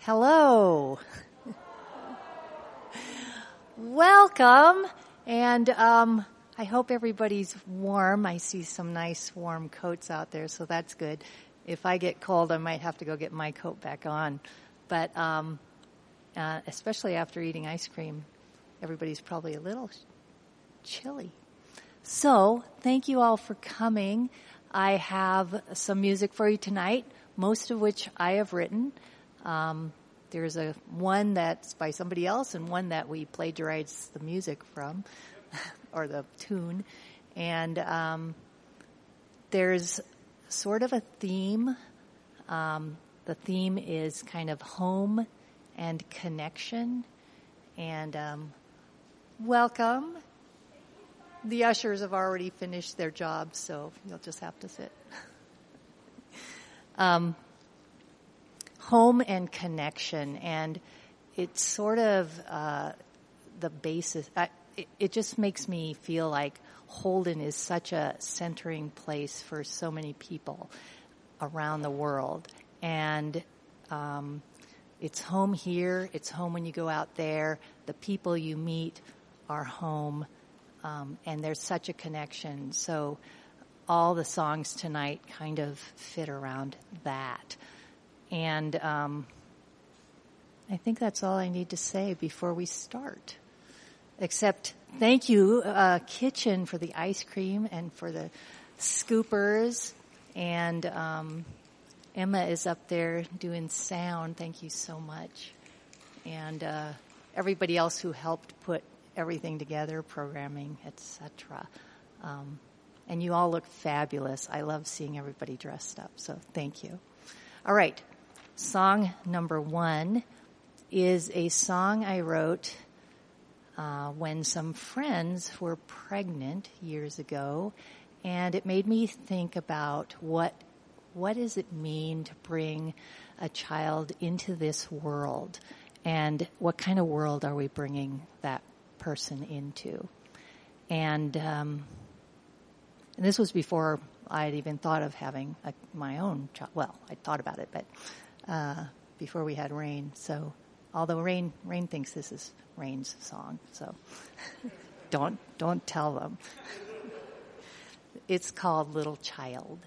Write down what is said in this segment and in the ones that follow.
Hello. Welcome. And I hope everybody's warm. I see some nice warm coats out there, so that's good. If I get cold, I might have to go get my coat back on. But especially after eating ice cream, everybody's probably a little chilly. So thank you all for coming. I have some music for you tonight, most of which I have written. There's one that's by somebody else and one that we plagiarized the music from, or the tune. And there's sort of a theme. The theme is kind of home and connection. And welcome. The ushers have already finished their job, so you'll just have to sit. Home and connection, and it's sort of the basis. It just makes me feel like Holden is such a centering place for so many people around the world. And it's home here, it's home when you go out there, the people you meet are home, and there's such a connection. So all the songs tonight kind of fit around that. And I think that's all I need to say before we start. Except thank you, Kitchen, for the ice cream and for the scoopers. And Emma is up there doing sound. Thank you so much. And everybody else who helped put everything together, programming, etc. And you all look fabulous. I love seeing everybody dressed up, so thank you. All right. Song number 1 is a song I wrote when some friends were pregnant years ago, and it made me think about what does it mean to bring a child into this world, and what kind of world are we bringing that person into? And this was before I had even thought of having my own child. Well, I thought about it, but before we had Rain. So, although Rain thinks this is Rain's song, so don't tell them. It's called Little Child.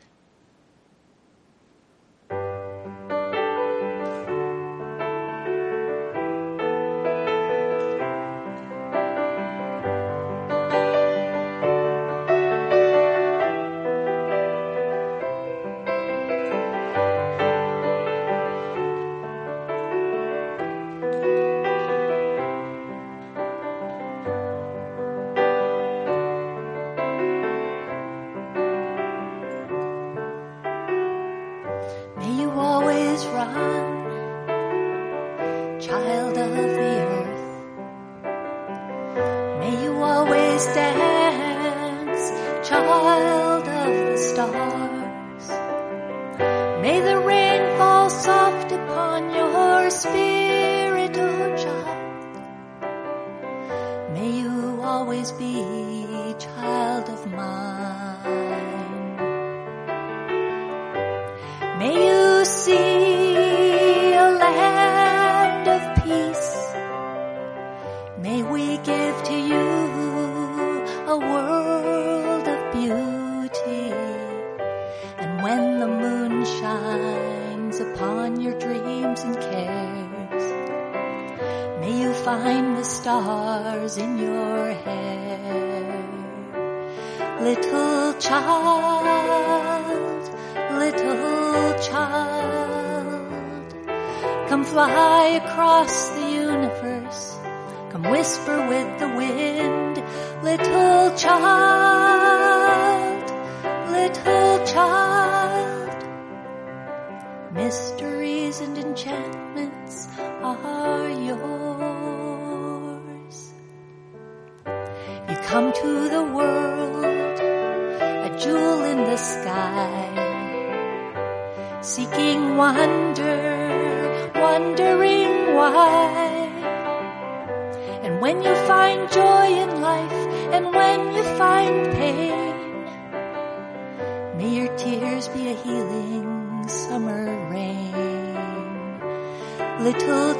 Little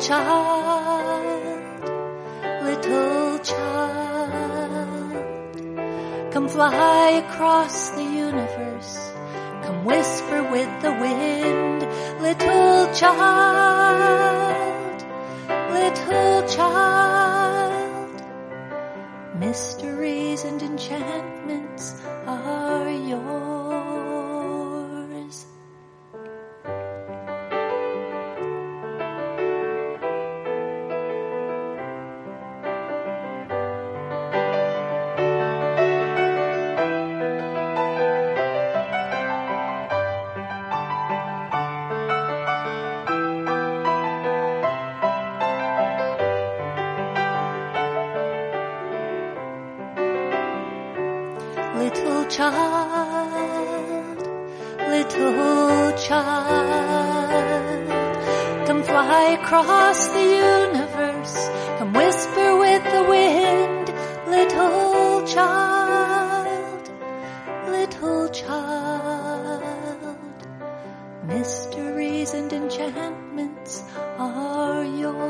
child, come fly across the universe, come whisper with the wind. Little child, mysteries and enchantments are yours. Little child, come fly across the universe, come whisper with the wind. Little child, mysteries and enchantments are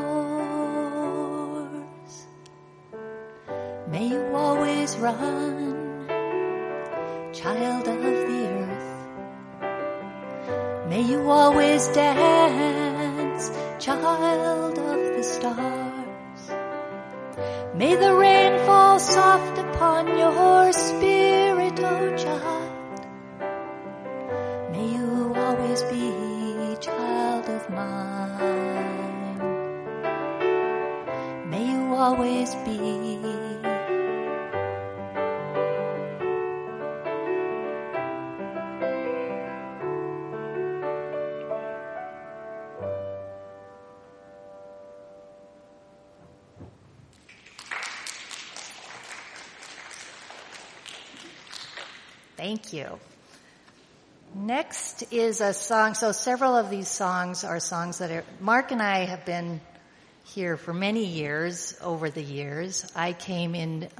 yours. May you always run, child of the earth. May you always dance, child of the stars. May the rain fall soft upon your spirit, oh child. May you always be child of mine. May you always be. Thank you. Next is a song. So several of these songs are songs that Mark and I have been here for many years, over the years. I came in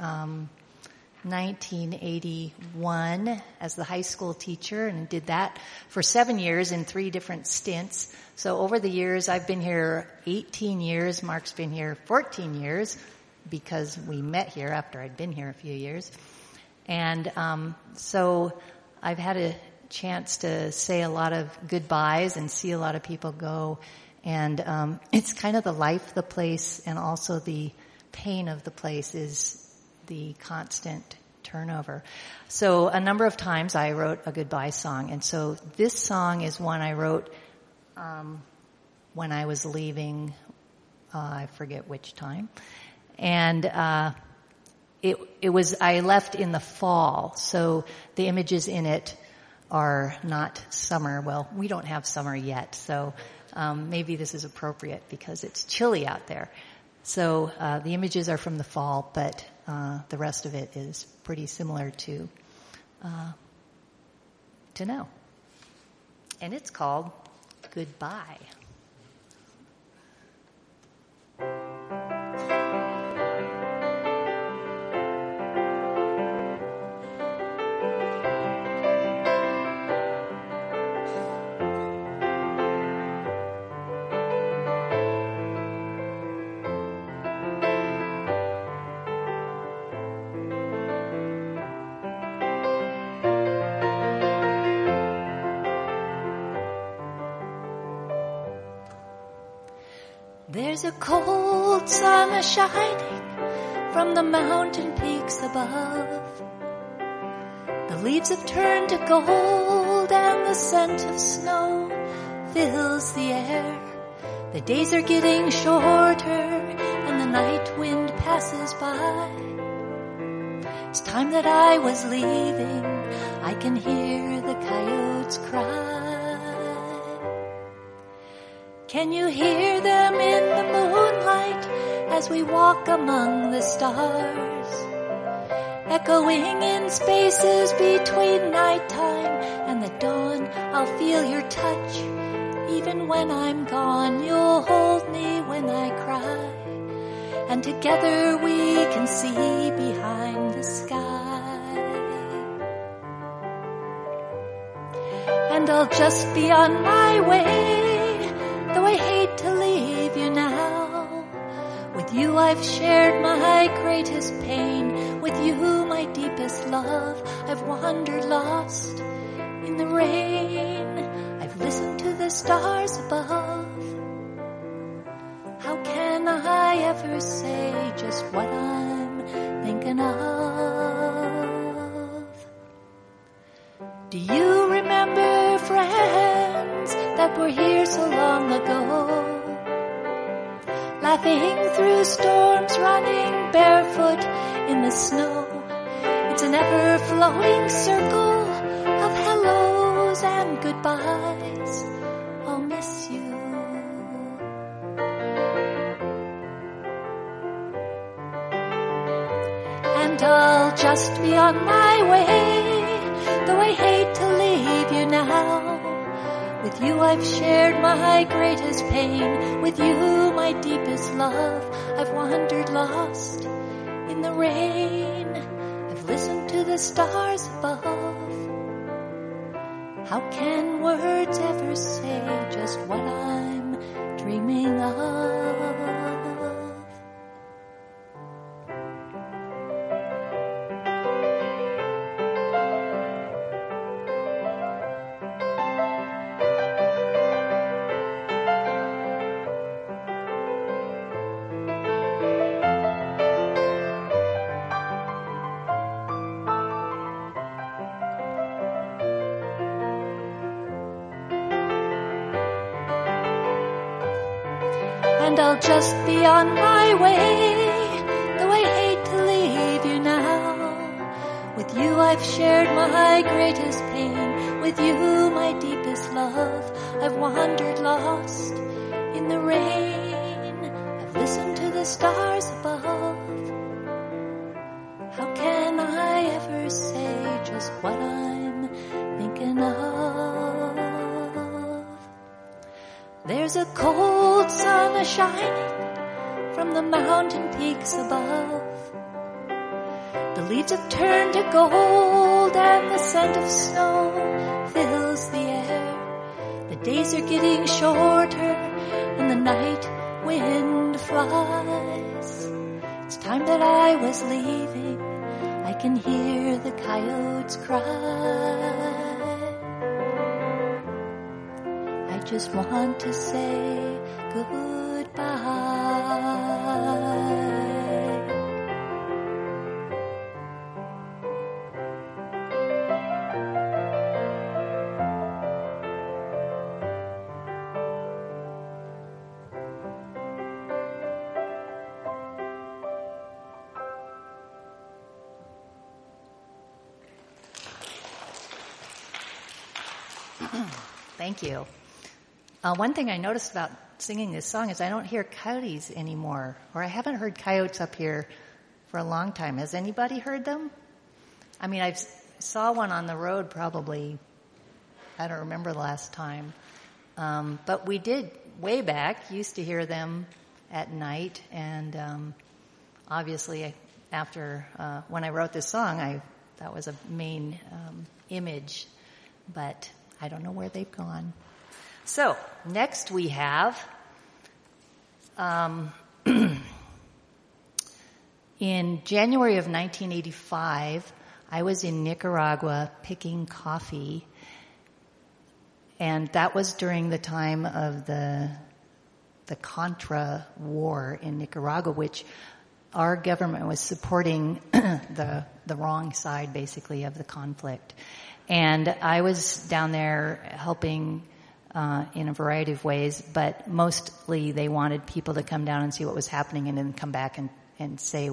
1981 as the high school teacher and did that for 7 years in 3 different stints. So over the years, I've been here 18 years. Mark's been here 14 years because we met here after I'd been here a few years. And so I've had a chance to say a lot of goodbyes and see a lot of people go. And it's kind of the life of the place and also the pain of the place is the constant turnover. So a number of times I wrote a goodbye song. And so this song is one I wrote when I was leaving, I forget which time. And I left in the fall, so the images in it are not summer. Well, we don't have summer yet, so maybe this is appropriate because it's chilly out there. So the images are from the fall, but the rest of it is pretty similar to now. And it's called Goodbye. There's a cold sun a-shining from the mountain peaks above. The leaves have turned to gold and the scent of snow fills the air. The days are getting shorter and the night wind passes by. It's time that I was leaving, I can hear the coyotes cry. Can you hear them in the moonlight as we walk among the stars? Echoing in spaces between nighttime and the dawn, I'll feel your touch. Even when I'm gone, you'll hold me when I cry. And together we can see behind the sky. And I'll just be on my way, though I hate to leave I've shared my greatest pain. With you my deepest love. I've wandered lost in the rain. I've listened to the stars above. How can I ever say just what I'm thinking of? Do you remember friends that were here so long ago? Laughing through storms, running barefoot in the snow. It's an ever-flowing circle of hellos and goodbyes. I'll miss you. And I'll just be on my way, though I hate to leave you now. With you I've shared my greatest pain. With you my deepest love. I've wandered lost in the rain. I've listened to the stars above. How can words ever say just what I'm dreaming of? And I'll just be on my way, though I hate to leave you now. With you I've shared my greatest pain. With you my deepest love. I've wandered lost in the rain. I've listened to the stars above. How can I ever say just what I'm thinking of? There's a cold sun a-shining from the mountain peaks above. The leaves have turned to gold and the scent of snow fills the air. The days are getting shorter and the night wind flies. It's time that I was leaving. I can hear the coyotes cry. I just want to say goodbye. Thank you. One thing I noticed about singing this song is I don't hear coyotes anymore, or I haven't heard coyotes up here for a long time. Has anybody heard them? I mean, I saw one on the road probably, I don't remember the last time. But we did, way back, used to hear them at night, and obviously after, when I wrote this song, that was a main image, but I don't know where they've gone. So, next we have, in January of 1985, I was in Nicaragua picking coffee, and that was during the time of the Contra War in Nicaragua, which our government was supporting the wrong side, basically, of the conflict. And I was down there helping in a variety of ways, but mostly they wanted people to come down and see what was happening and then come back and say,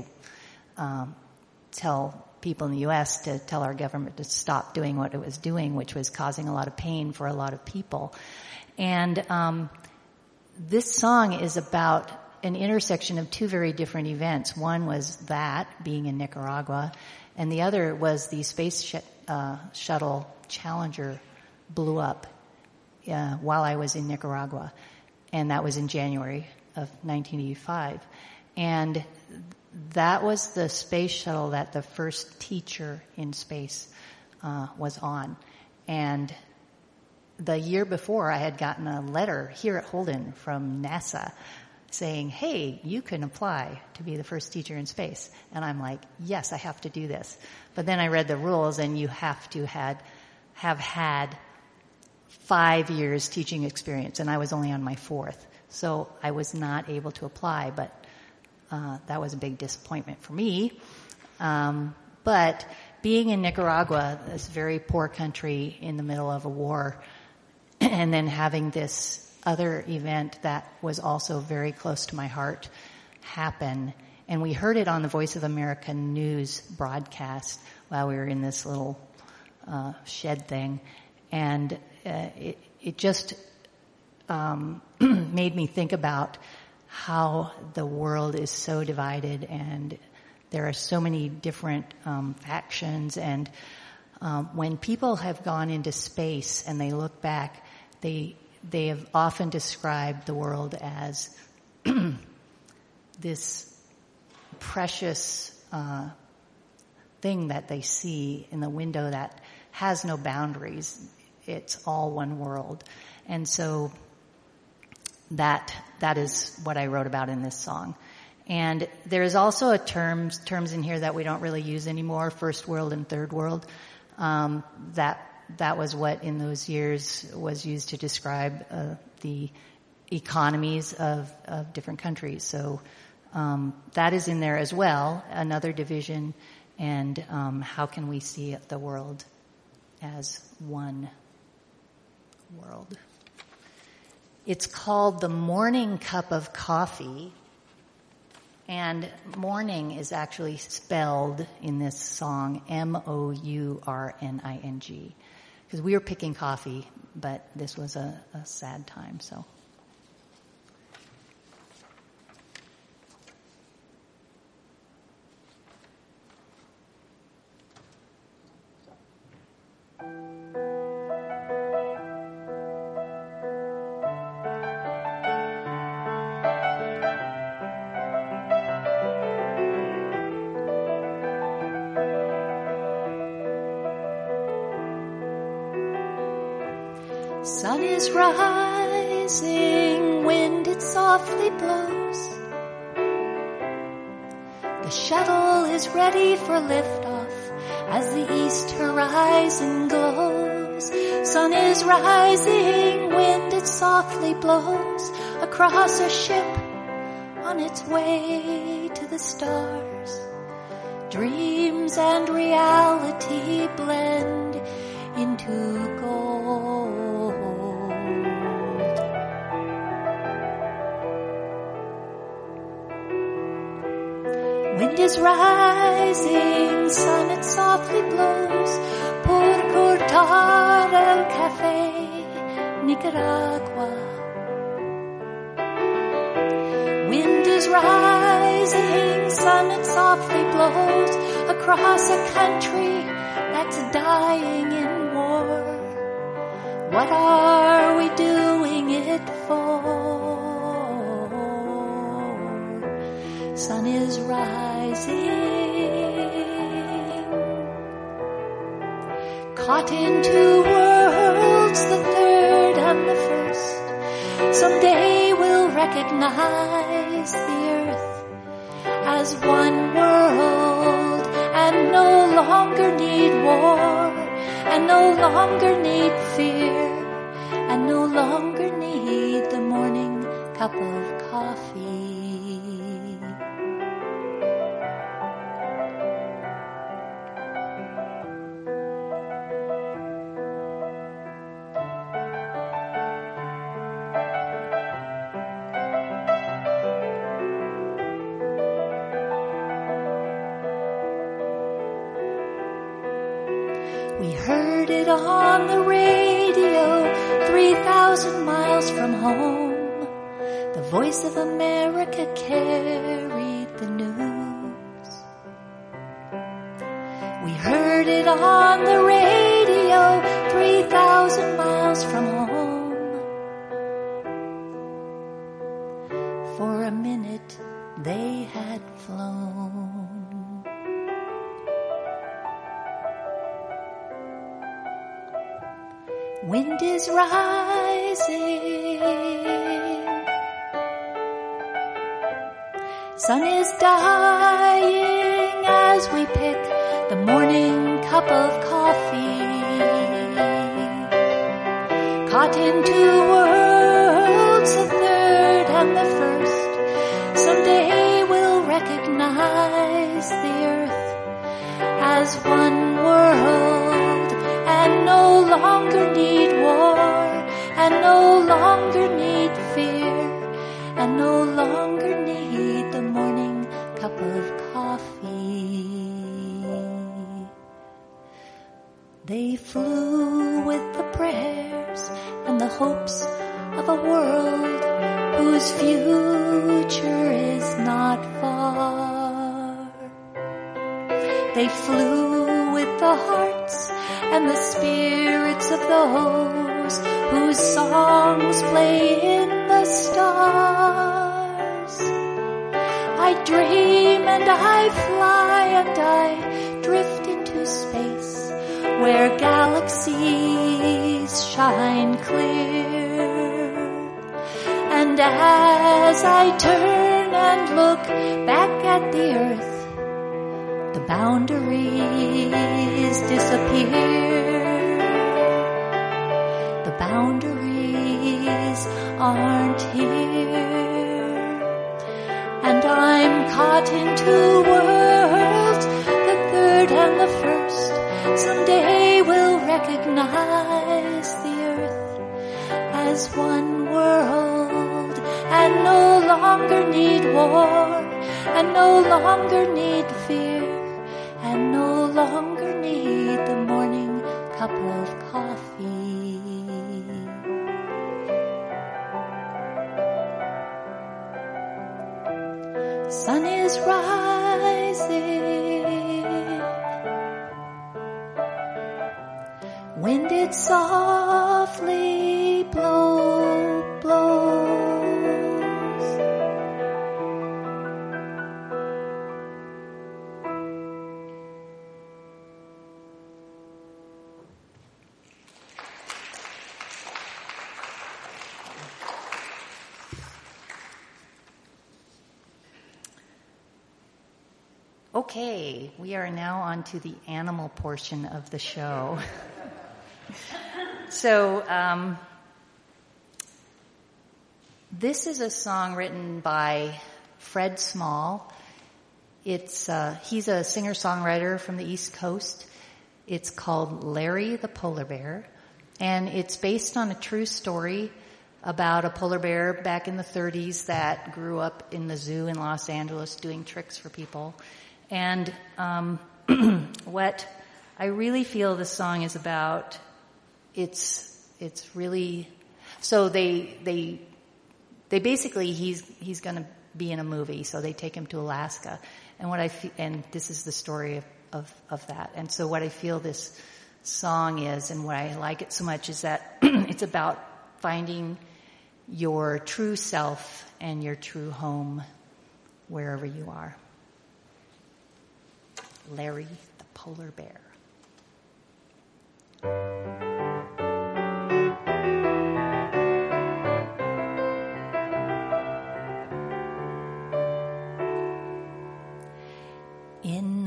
tell people in the U.S. to tell our government to stop doing what it was doing, which was causing a lot of pain for a lot of people. And this song is about an intersection of two very different events. One was that, being in Nicaragua, and the other was the space shuttle Challenger blew up while I was in Nicaragua, and that was in January of 1985. And that was the space shuttle that the first teacher in space was on. And the year before, I had gotten a letter here at Holden from NASA saying, hey, you can apply to be the first teacher in space. And I'm like, yes, I have to do this. But then I read the rules, and you have to have had 5 years teaching experience, and I was only on my 4th. So I was not able to apply, but that was a big disappointment for me. But being in Nicaragua, this very poor country in the middle of a war, and then having this other event that was also very close to my heart happen, and we heard it on the Voice of America news broadcast while we were in this little shed thing, and it just made me think about how the world is so divided, and there are so many different factions, and when people have gone into space and they look back, they have often described the world as this precious thing that they see in the window that has no boundaries. It's all one world. And so that is what I wrote about in this song. And there's also a terms in here that we don't really use anymore, first world and third world. That was what in those years was used to describe the economies of different countries. So that is in there as well, another division, and how can we see the world as one world. It's called The Morning Cup of Coffee, and morning is actually spelled in this song Mourning, because we were picking coffee, but this was a sad time, so. Sun is rising, wind it softly blows. The shuttle is ready for liftoff as the east horizon glows. Sun is rising, wind it softly blows across a ship on its way to the stars. Dreams and reality blend into gold. Wind is rising, sun it softly blows. Por cortar el café, Nicaragua. Wind is rising, sun it softly blows across a country that's dying in war. What are we doing it for? Sun is rising. Caught in two worlds, the third and the first. Someday we'll recognize the earth as one world and no longer need war and no longer need fear and no longer need the morning cup of coffee. We heard it on the radio, 3,000 miles from home. The Voice of America carried the news. We heard it on the radio, 3,000 miles from home. For a minute they had flown. Wind is rising. Sun is dying as we pick the morning cup of coffee. Caught in two worlds, the third and the first. Someday we'll recognize the earth as one world and no longer need war and no longer need fear and no longer need the morning cup of coffee. They flew with the prayers and the hopes of a world whose future is not far. They flew with the hearts and the spirits of those whose songs play in the stars. I dream and I fly and I drift into space where galaxies shine clear. And as I turn and look back at the earth, the boundaries disappear. The boundaries aren't here. And I'm caught in two worlds, the third and the first. Someday we'll recognize the earth as one world and no longer need war and no longer need fear and no longer need the morning cup of coffee. Sun is rising, wind it softly blows. Okay, we are now on to the animal portion of the show. So, this is a song written by Fred Small. He's a singer-songwriter from the East Coast. It's called Larry the Polar Bear, and it's based on a true story about a polar bear back in the 30s that grew up in the zoo in Los Angeles doing tricks for people. And what I really feel this song is about, it's really, so they basically, he's going to be in a movie, so they take him to Alaska. And and this is the story of that. And so what I feel this song is, and why I like it so much, is that it's about finding your true self and your true home wherever you are. Larry the Polar Bear. In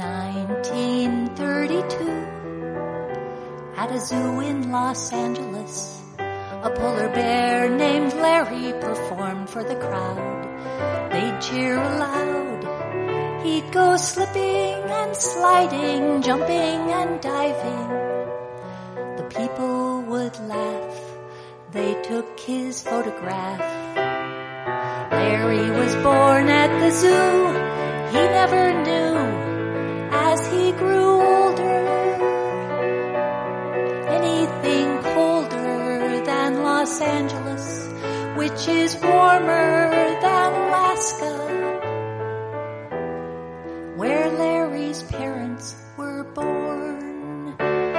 1932, at a zoo in Los Angeles, a polar bear named Larry performed for the crowd. They'd cheer aloud. He'd go slipping and sliding, jumping and diving. The people would laugh. They took his photograph. Larry was born at the zoo. He never knew as he grew older anything colder than Los Angeles, which is warmer than Alaska, where Larry's parents were born.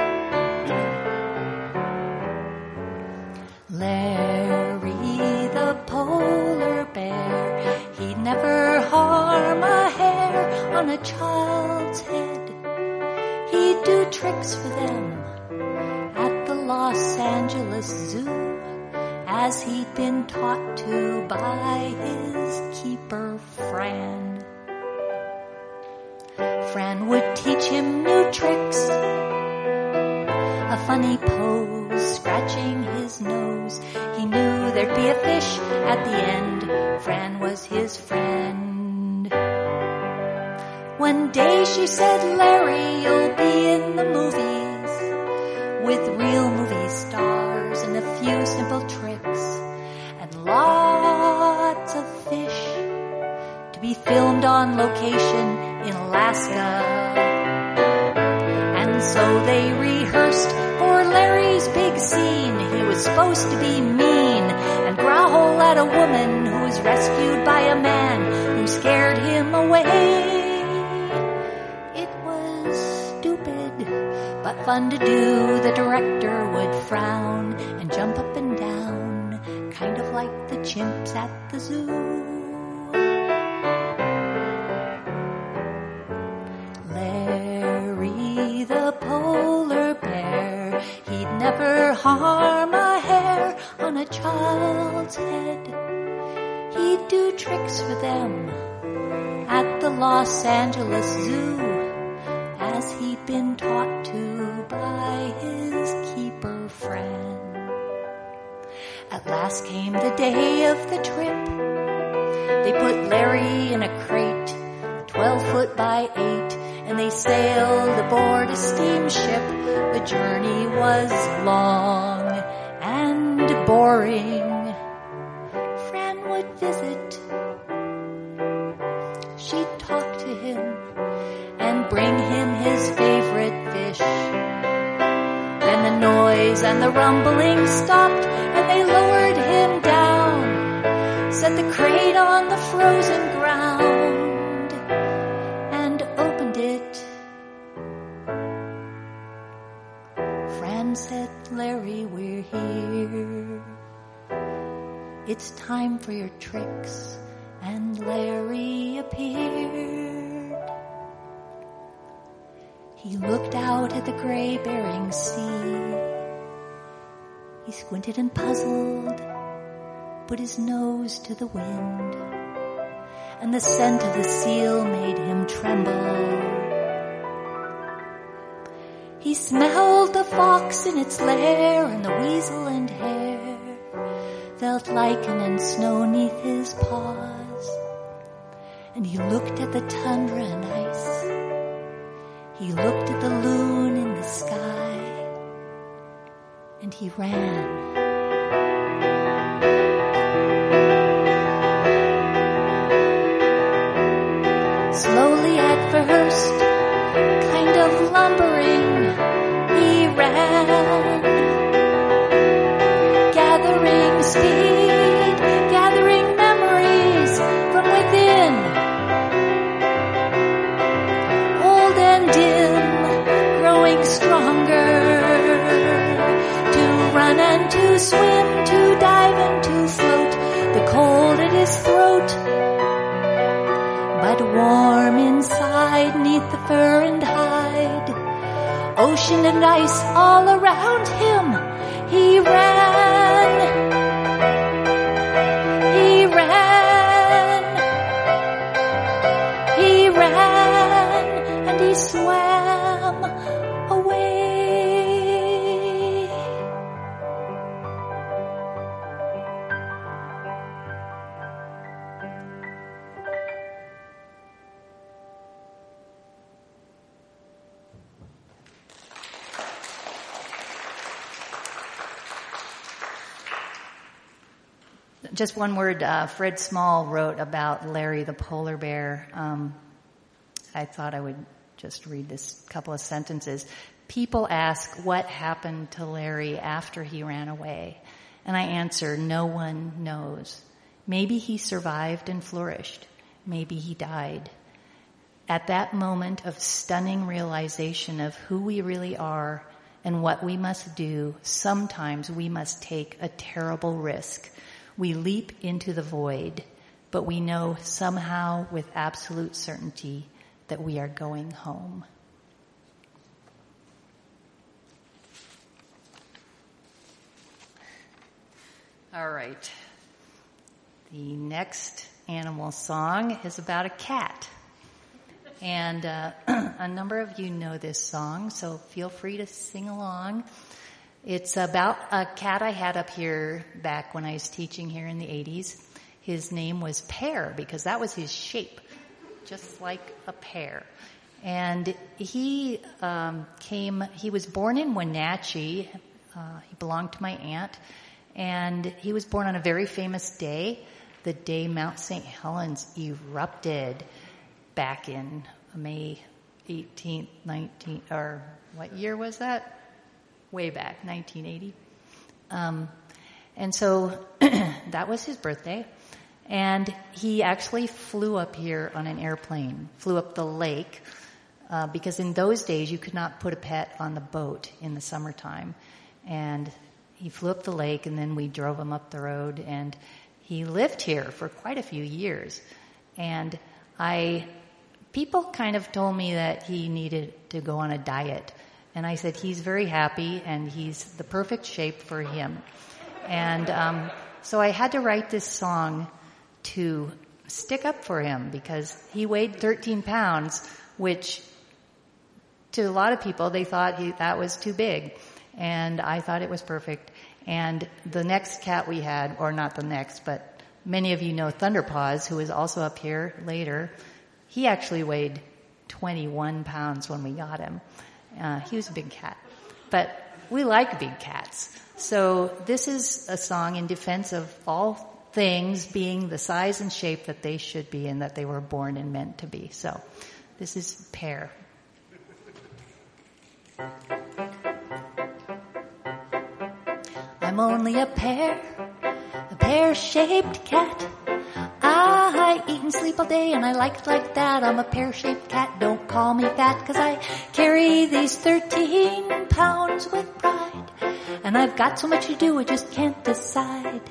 Larry the polar bear, he'd never harm a hair on a child's head. He'd do tricks for them at the Los Angeles Zoo, as he'd been taught to by his keeper. keeper Fran. Fran would teach him new tricks, a funny pose, scratching his nose. He knew there'd be a fish at the end. Fran was his friend. One day she said, Larry, you'll be in the movies with real movie stars and a few simple tricks and lots of fish to be filmed on location in Alaska. And so they rehearsed for Larry's big scene. He was supposed to be mean and growl at a woman who was rescued by a man who scared him away. It was stupid, but fun to do. The director would frown and jump up and down, kind of like the chimps at the zoo. Larry the polar bear, he'd never harm a hair on a child's head. He'd do tricks for them at the Los Angeles Zoo, as he'd been taught to by his keeper friend. At last came the day of the trip. They put Larry in a crate, 12 foot by 8, and they sailed aboard a steamship. The journey was long and boring. Fran would visit. She'd talk to him and bring him his favorite fish. Then the noise and the rumbling stopped, and they lowered him down, set the crate on the frozen ground, and opened it. Fran said, Larry, we're here. It's time for your tricks. And Larry appeared. He looked out at the gray Bering Sea. He squinted and puzzled, put his nose to the wind, and the scent of the seal made him tremble. He smelled the fox in its lair, and the weasel and hare, felt lichen and snow neath his paws. And he looked at the tundra and ice. He looked at the loon in the sky. And he ran. Slowly at first, kind of lumbering, he ran. Gathering speed, gathering memories from within. Old and dim, growing stronger. To run and to swim, to dive and to float. The cold at his throat, but warm inside, neath the fur and hide. Ocean and ice all around him. He ran. He ran. He ran, and he swam away. Just one word, Fred Small wrote about Larry the polar bear. I thought I would just read this couple of sentences. People ask what happened to Larry after he ran away. And I answer, no one knows. Maybe he survived and flourished. Maybe he died. At that moment of stunning realization of who we really are and what we must do, sometimes we must take a terrible risk. We leap into the void, but we know somehow with absolute certainty that we are going home. All right. The next animal song is about a cat. And a number of you know this song, so feel free to sing along. It's about a cat I had up here back when I was teaching here in the 80s. His name was Pear, because that was his shape, just like a pear. And he was born in Wenatchee. He belonged to my aunt. And he was born on a very famous day, the day Mount St. Helens erupted back in May 18th, or what year was that? Way back, 1980. And so that was his birthday. And he actually flew up here on an airplane, flew up the lake, because in those days you could not put a pet on the boat in the summertime. And he flew up the lake, and then we drove him up the road, and he lived here for quite a few years. And people kind of told me that he needed to go on a diet. And I said, he's very happy, and he's the perfect shape for him. And so I had to write this song to stick up for him, because he weighed 13 pounds, which to a lot of people, they thought that was too big. And I thought it was perfect. And the next cat we had, or not the next, but many of you know Thunderpaws, who is also up here later. He actually weighed 21 pounds when we got him. He was a big cat. But we like big cats. So this is a song in defense of all things being the size and shape that they should be and that they were born and meant to be. So this is Pear. I'm only a pear-shaped cat. I eat and sleep all day and I like it like that. I'm a pear-shaped cat, don't call me fat, 'cause I carry these 13 pounds with pride. And I've got so much to do, I just can't decide.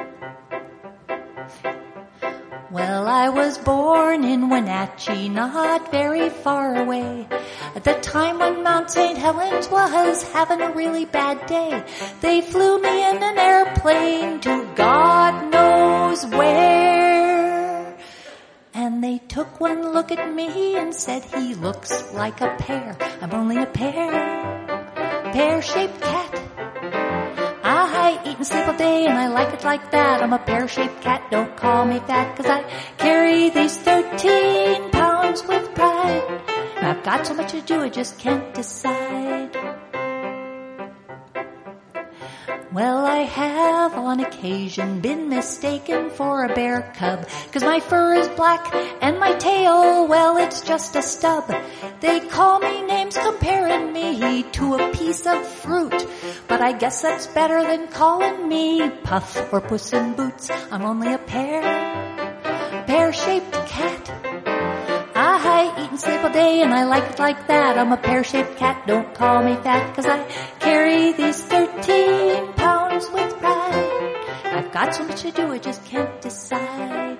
Well, I was born in Wenatchee, not very far away. At the time when Mount St. Helens was having a really bad day, they flew me in an airplane to God knows where. And they took one look at me and said, he looks like a pear. I'm only a pear-shaped cat. I eat and sleep all day and I like it like that. I'm a pear-shaped cat, don't call me fat, 'cause I carry these 13 pounds with pride. And I've got so much to do, I just can't decide. Well, I have on occasion been mistaken for a bear cub, 'cause my fur is black and my tail, well, it's just a stub. They call me names comparing me to a piece of fruit, but I guess that's better than calling me Puff or Puss in Boots. I'm only a pear-shaped cat. I eat and sleep all day and I like it like that. I'm a pear-shaped cat, don't call me fat, 'cause I carry these 13 pounds with pride. I've got so much to do, I just can't decide.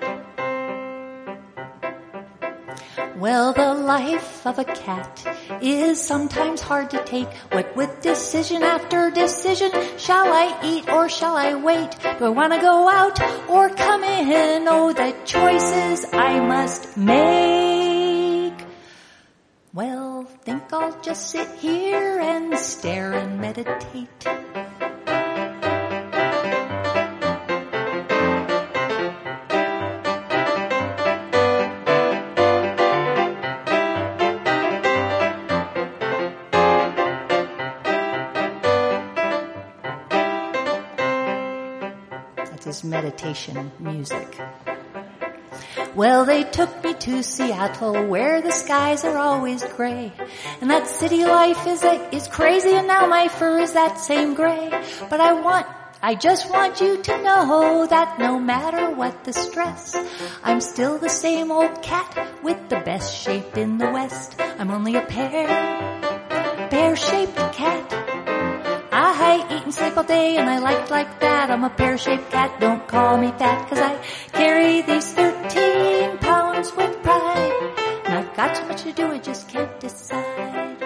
Well, the life of a cat is sometimes hard to take. What with decision after decision, shall I eat or shall I wait? Do I want to go out or come in? Oh, the choices I must make. Well, think I'll just sit here and stare and meditate. Meditation music. Well, they took me to Seattle, where the skies are always gray, and that city life is crazy, and now my fur is that same gray. But I just want you to know that no matter what the stress, I'm still the same old cat with the best shape in the West. I'm only a pear-shaped cat. I eat and sleep all day and I like it like that. I'm a pear-shaped cat, don't call me fat, 'cause I carry these 13 pounds with pride. And I've got so much to do, I just can't decide.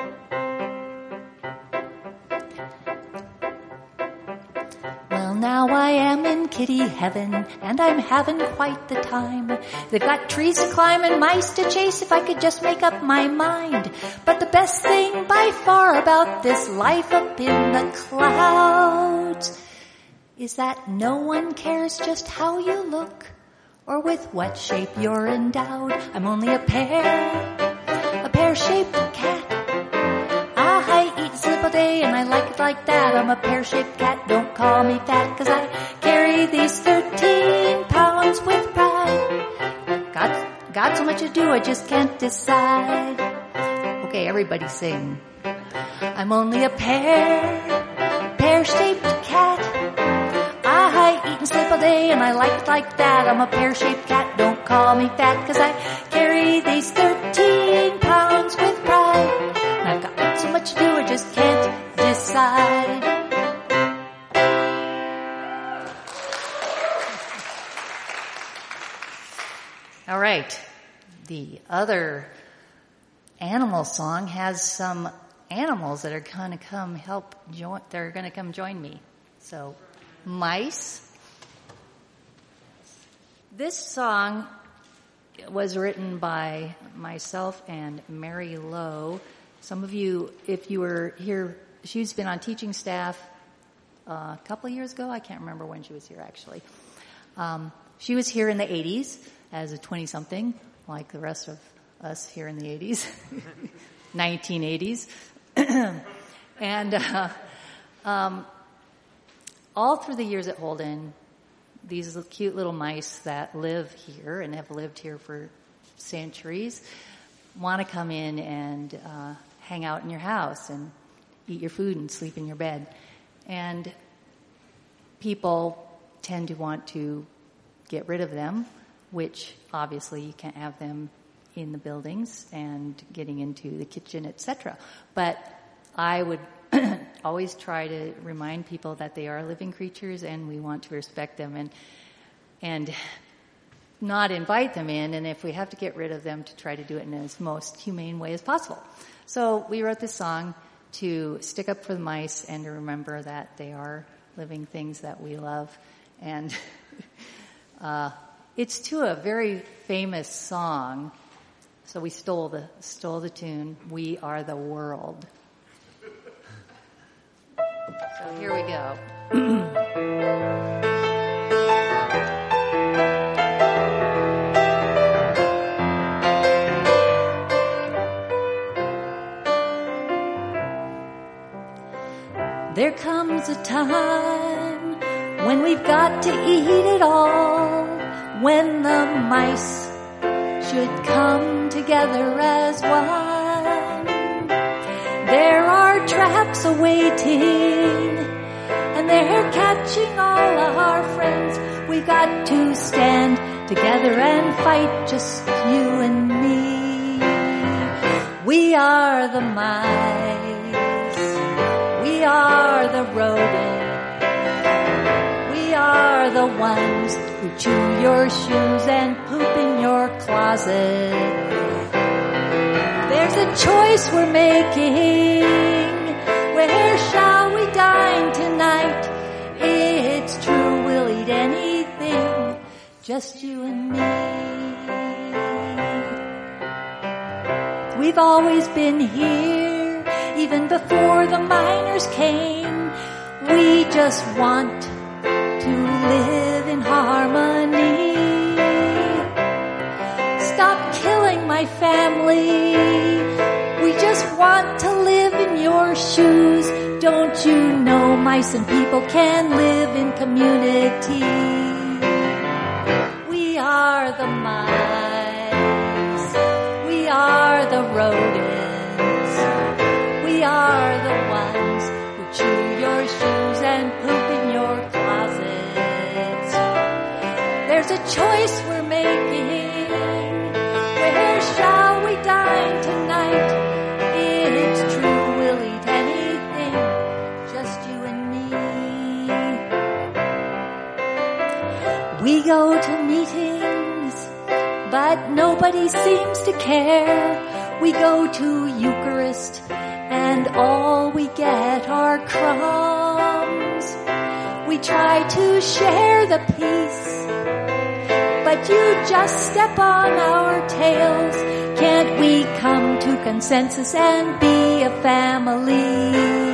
Well, now I am in kitty kitty heaven, and I'm having quite the time. They've got trees to climb and mice to chase if I could just make up my mind. But the best thing by far about this life up in the clouds is that no one cares just how you look or with what shape you're endowed. I'm only a pear-shaped cat. I eat slip a day and I like it like that. I'm a pear-shaped cat, don't call me fat, 'cause I carry these 13 pounds with pride. Got so much to do, I just can't decide. Okay, everybody sing. I'm only a pear-shaped cat. I eat and sleep all day and I like it like that. I'm a pear-shaped cat, don't call me fat, 'cause I carry these 13 pounds with pride. And I've got so much to do, I just can't decide. All right. The other animal song has some animals that are going to come they're going to come join me. So, mice. This song was written by myself and Mary Lowe. Some of you, if you were here, she's been on teaching staff a couple of years ago. I can't remember when she was here, actually. She was here in the 80s as a 20-something, like the rest of us here in the 80s, 1980s. And all through the years at Holden, these cute little mice that live here and have lived here for centuries want to come in and hang out in your house and eat your food and sleep in your bed. And people tend to want to get rid of them, which obviously you can't have them in the buildings and getting into the kitchen, etc. But I would always try to remind people that they are living creatures and we want to respect them and not invite them in, and if we have to get rid of them, to try to do it in as most humane way as possible. So we wrote this song to stick up for the mice and to remember that they are living things that we love. And it's to a very famous song, so we stole the tune, "We Are the World." So here we go. There comes a time when we've got to eat it all, when the mice should come together as one. There are traps awaiting, and they're catching all our friends. We got to stand together and fight, just you and me. We are the mice. We are the rodents. We are the ones who chew your shoes and poop in your closet. There's a choice we're making. Where shall we dine tonight? It's true, we'll eat anything, just you and me. We've always been here, even before the miners came. We just want to live in harmony. Stop killing my family. We just want to live in your shoes. Don't you know mice and people can live in community? We are the mice. We are the rodents. We are the ones who chew your shoes and poop in your closets. There's a choice we're making. Where shall we dine tonight? It's true, we'll eat anything, just you and me. We go to meetings, but nobody seems to care. We go to Eucharist, and all we get are crumbs. We try to share the peace, but you just step on our tails. Can't we come to consensus and be a family?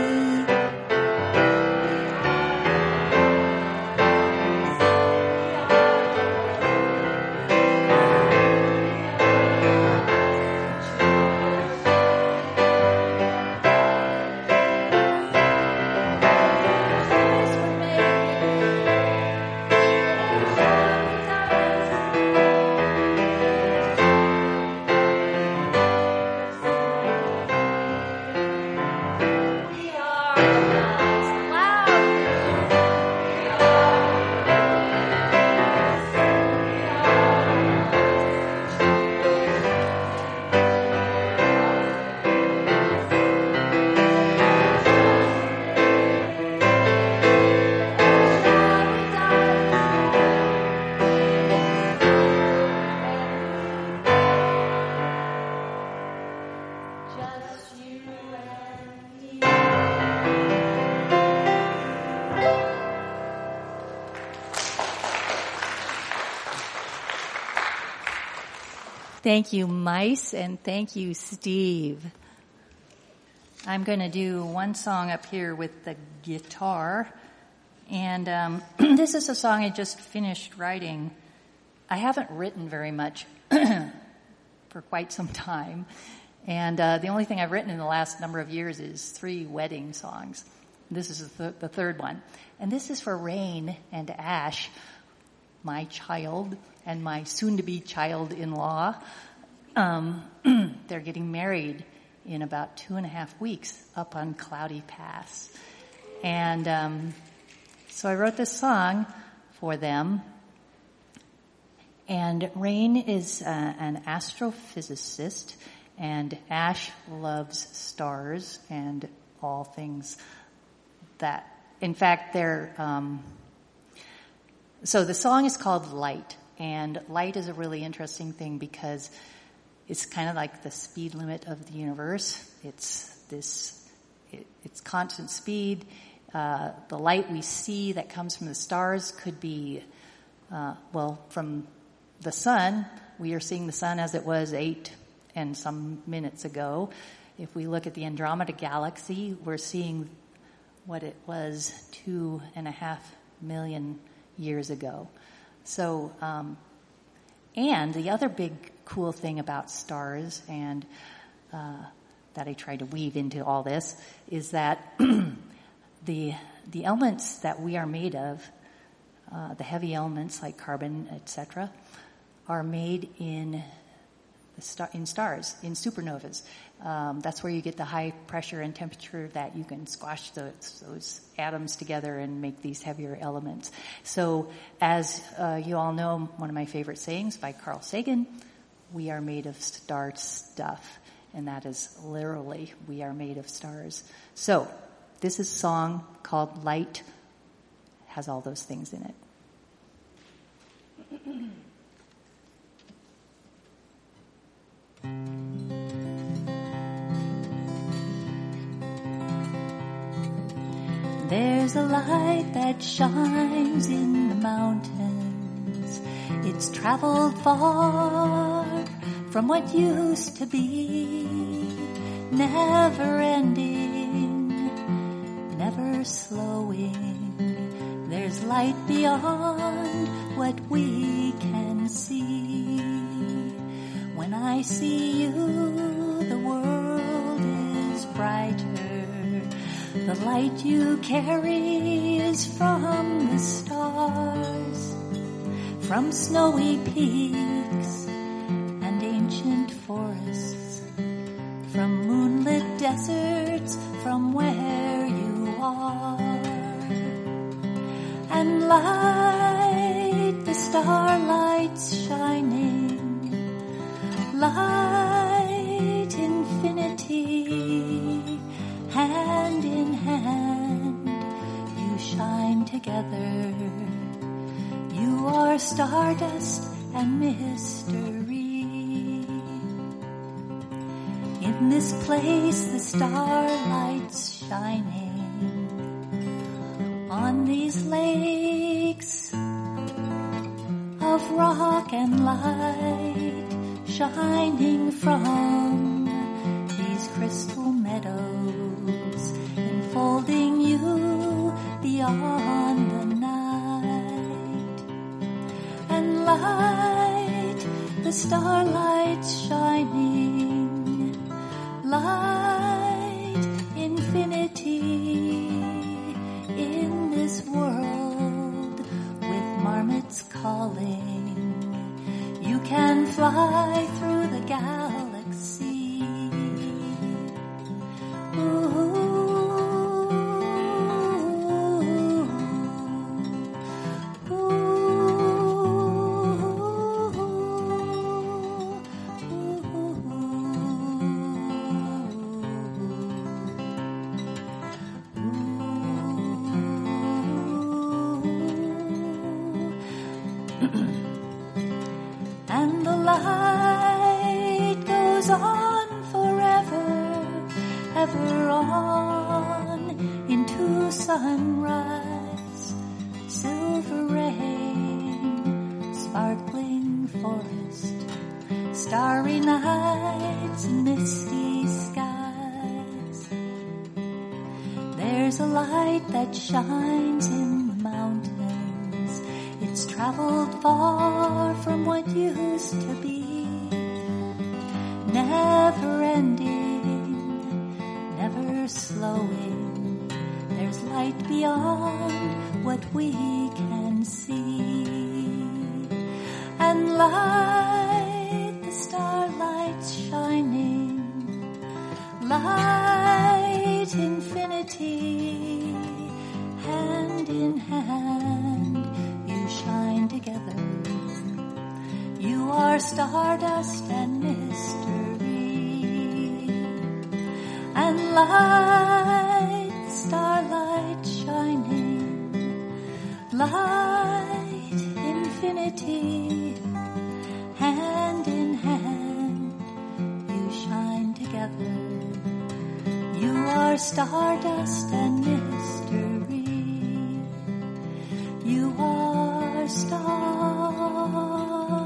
Thank you, Mice, and thank you, Steve. I'm going to do one song up here with the guitar, and this is a song I just finished writing. I haven't written very much for quite some time, and the only thing I've written in the last number of years is 3 wedding songs. This is the third one, and this is for Rain and Ash, my child and my soon-to-be child-in-law. They're getting married in about 2.5 weeks up on Cloudy Pass. And so I wrote this song for them. And Rain is an astrophysicist, and Ash loves stars and all things that, in fact, they're... So the song is called Light, and light is a really interesting thing because it's kind of like the speed limit of the universe. It's constant speed. The light we see that comes from the stars could be, from the sun. We are seeing the sun as it was 8 and some minutes ago. If we look at the Andromeda Galaxy, we're seeing what it was 2.5 million years ago. So, and the other big cool thing about stars, and that I try to weave into all this, is that the elements that we are made of, the heavy elements like carbon, etc., are made in stars, in supernovas. That's where you get the high pressure and temperature that you can squash those atoms together and make these heavier elements. So as you all know, one of my favorite sayings by Carl Sagan, we are made of star stuff. And that is literally, we are made of stars. So this is a song called Light, has all those things in it. There's a light that shines in the mountains. It's traveled far from what used to be. Never ending, never slowing. There's light beyond what we can see. When I see you, the world is brighter. The light you carry is from the stars, from snowy peaks and ancient forests, from moonlit deserts, from where you are. And light, the starlight's shining, light, infinity, hand in hand, you shine together. You are stardust and mystery. In this place, the starlight's shining on these lakes of rock and light, shining from these crystal meadows, enfolding you beyond the night. And light, the starlight's shining, light, infinity in this world with marmots calling. You can fly through the galaxy. Ooh. And the light goes on forever, ever on into sunrise, silver rain, sparkling forest, starry nights, misty skies. There's a light that shines in the mountains. It's traveled far from what used to be, never ending, never slowing. There's light beyond what we can see. And light, the starlight's shining, light, infinity, hand in hand, you shine together. You are stardust and mystery. And light, starlight shining, light, infinity, hand in hand, you shine together. You are stardust and mystery. You are stardust.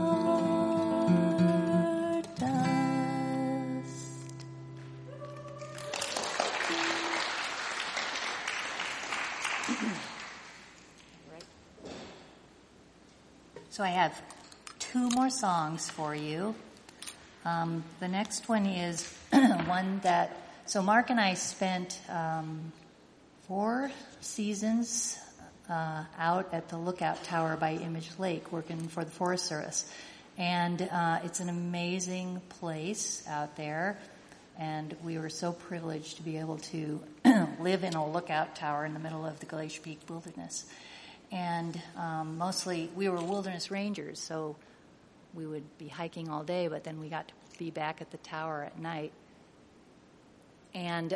So I have two more songs for you. The next one is one that, so Mark and I spent 4 seasons out at the Lookout Tower by Image Lake working for the Forest Service. And it's an amazing place out there. And we were so privileged to be able to live in a lookout tower in the middle of the Glacier Peak Wilderness. And mostly we were wilderness rangers, so we would be hiking all day, but then we got to be back at the tower at night. And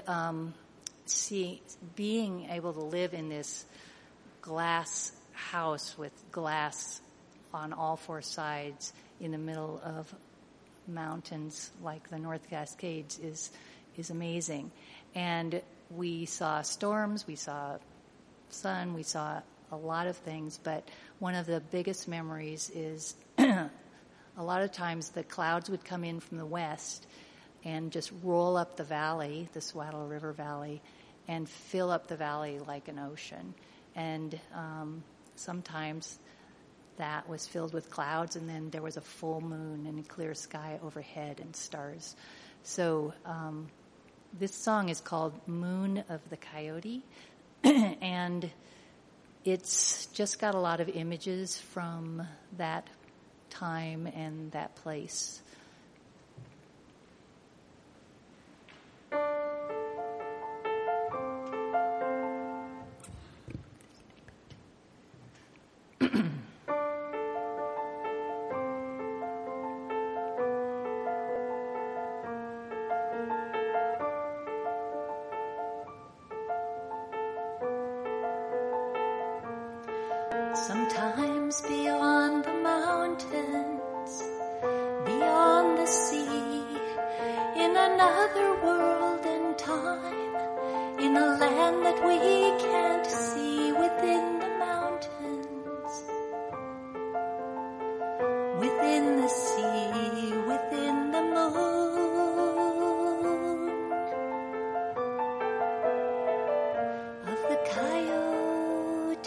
being able to live in this glass house with glass on all 4 sides in the middle of mountains like the North Cascades is amazing. And we saw storms, we saw sun, we saw a lot of things, but one of the biggest memories is a lot of times the clouds would come in from the west and just roll up the valley, the Swaddle River Valley, and fill up the valley like an ocean. And sometimes that was filled with clouds, and then there was a full moon and a clear sky overhead and stars. So this song is called Moon of the Coyote, and it's just got a lot of images from that time and that place. Sometimes beyond the mountains, beyond the sea, in another world and time, in a land that we can't see, with within the mountains, within the sea, within the moon, of the coyote.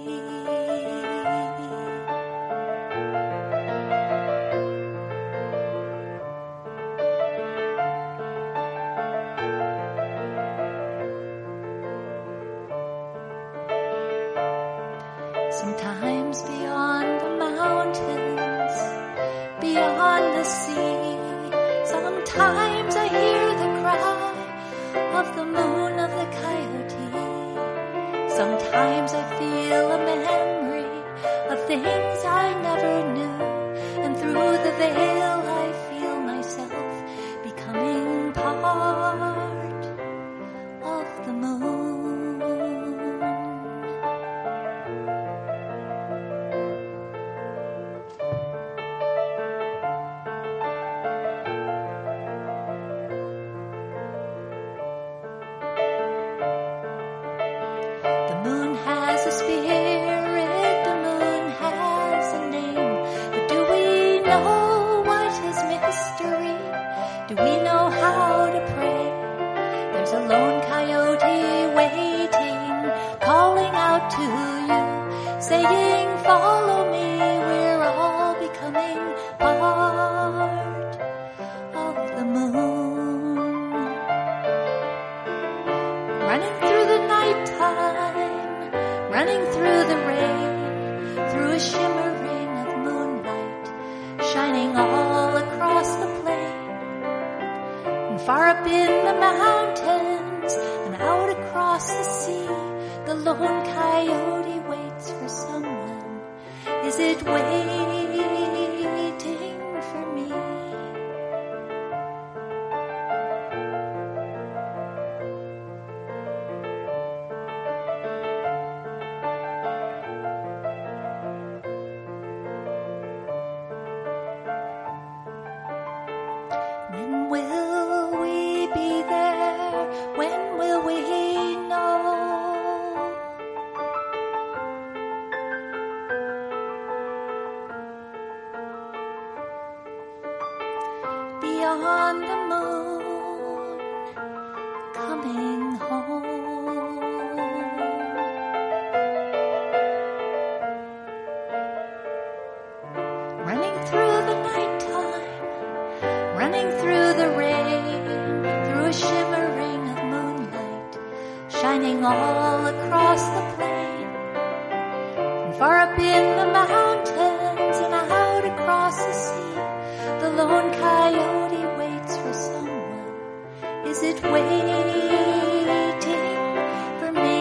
Sometimes beyond the mountains, beyond the sea, sometimes I hear the cry of the moon of the coyote. Sometimes I feel a memory of things I never knew, and through the veil I feel myself becoming part of the moon. The moon has a spirit, the moon has a name. But do we know what is mystery? Do we know how to pray? There's a lone coyote waiting, calling out to you, saying, follow me, we're all becoming part of the moon. Running through the nighttime, running through the rain, through a shimmering of moonlight, shining all across the plain. And far up in the mountains, and out across the sea, the lone coyote waits for someone. Is it waiting for me? When will we be there? When will we know? Beyond the moon, coming home. Running through the nighttime, running through the rain, through a shimmering of moonlight, shining all across the plain. And far up in the mountains and out across the sea, the lone coyote waits for someone. Is it waiting for me?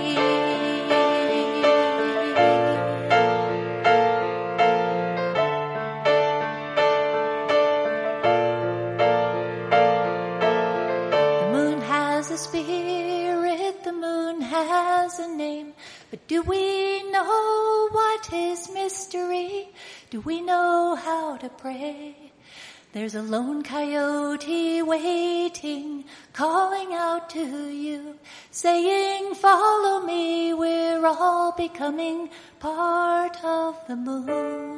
The moon has a spirit, the moon has a name. But do we know what is mystery? Do we know how to pray? There's a lone coyote waiting, calling out to you, saying, follow me, we're all becoming part of the moon.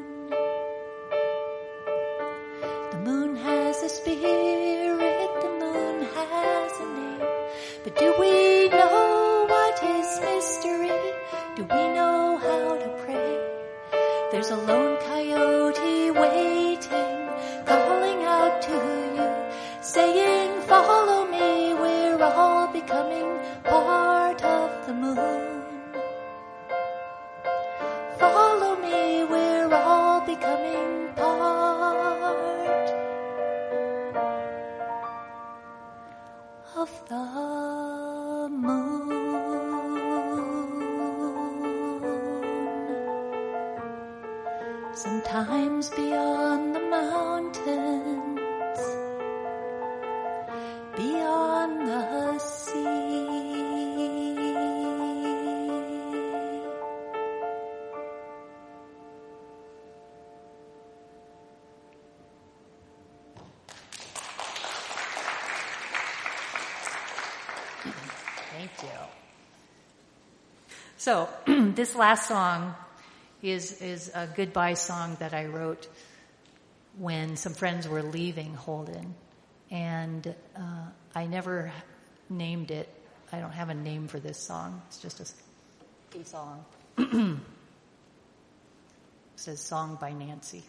The moon has a spirit, the moon has a name. But do we know what is mystery? Do we know how to pray? There's a lone coyote waiting, calling out to you, saying, follow me, we're all becoming part of the moon. Follow me, we're all becoming part of the moon. Sometimes beyond the mountains, beyond the sea. Thank you. So this last song is a goodbye song that I wrote when some friends were leaving Holden. And I never named it. I don't have a name for this song. It's just a song. It says Song by Nancy.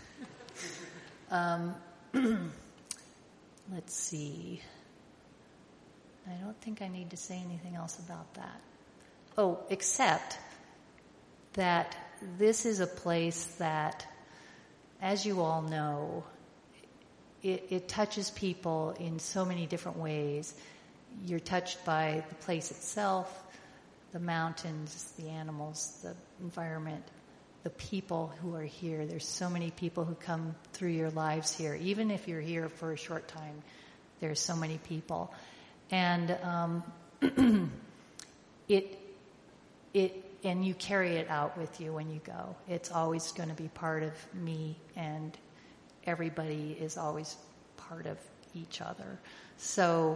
Let's see. I don't think I need to say anything else about that. Oh, except that this is a place that, as you all know, it touches people in so many different ways. You're touched by the place itself, the mountains, the animals, the environment, the people who are here. There's so many people who come through your lives here. Even if you're here for a short time, there's so many people. And and you carry it out with you when you go. It's always going to be part of me, and everybody is always part of each other. So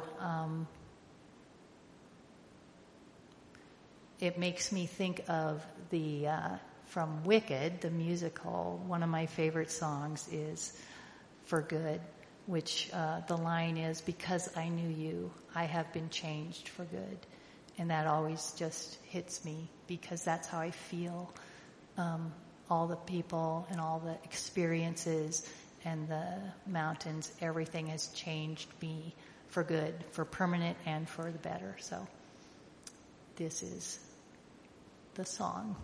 it makes me think of the from Wicked, the musical. One of my favorite songs is For Good, which the line is, because I knew you, I have been changed for good. And that always just hits me, because that's how I feel. All the people and all the experiences and the mountains, everything has changed me for good, for permanent and for the better. So this is the song.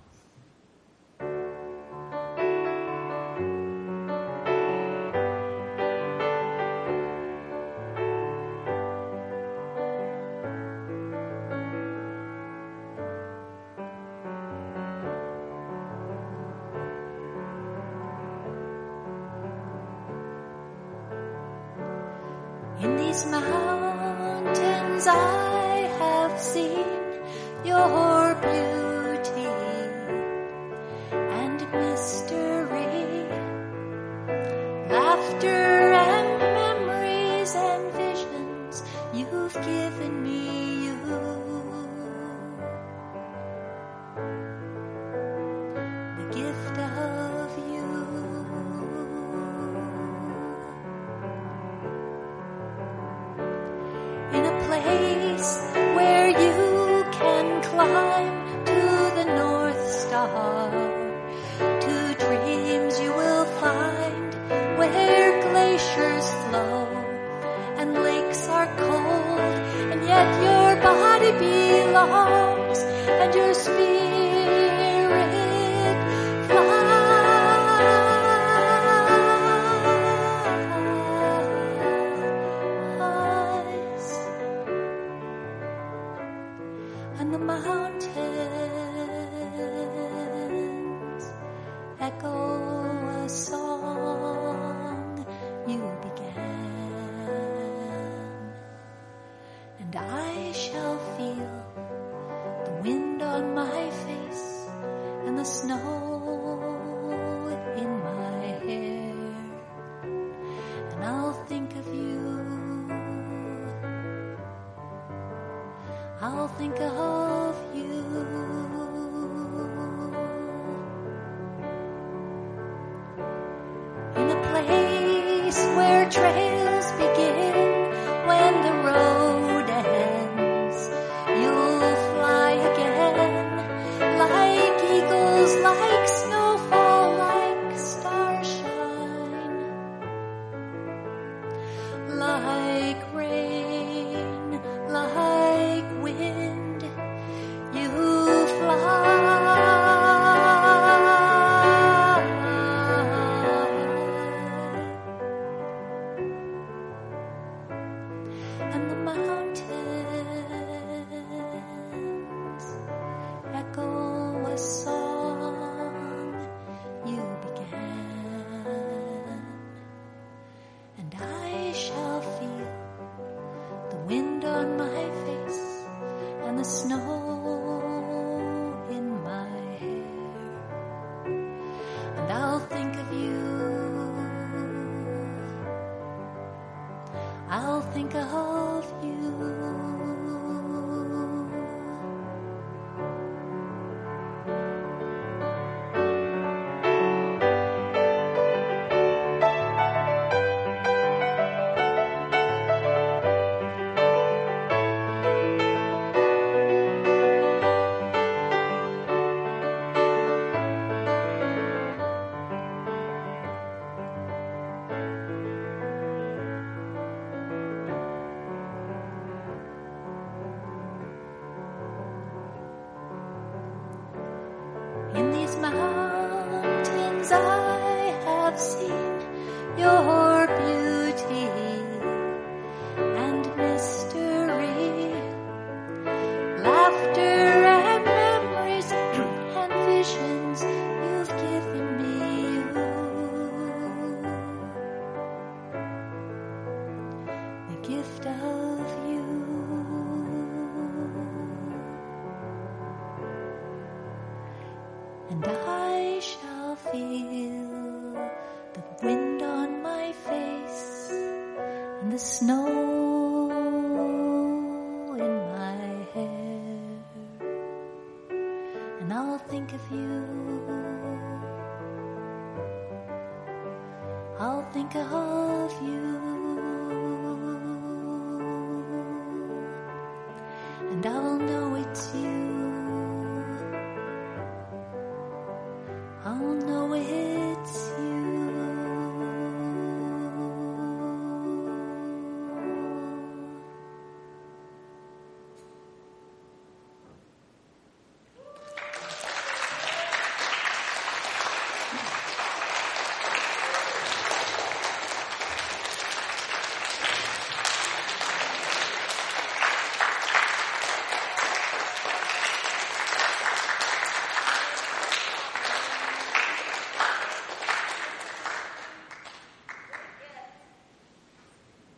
In these mountains I have seen your beauty and mystery, laughter and memories and visions you've given me, you. The gift of you. In a place where you can climb to the North Star, to dreams you will find where glaciers flow and lakes are cold, and yet your body belongs and your spirit flies. And the mountains echo a song you began, and I shall feel the wind on my face and the snow in my hair, and I'll think of you. I'll think of you. In a place where trails begin, when the road ends, you'll fly again, like eagles, like snowfall, like starshine, like rain, like wind, you fly. And the mountains echo a song you began, and I shall feel the wind on my face and the snow in my hair, and I'll think of you. I'll think of you. your beauty and mystery, laughter and memories and visions you've given me, the gift of you. And I shall feel the wind on my face and the snow in my hair, and I'll think of you, I'll think of you.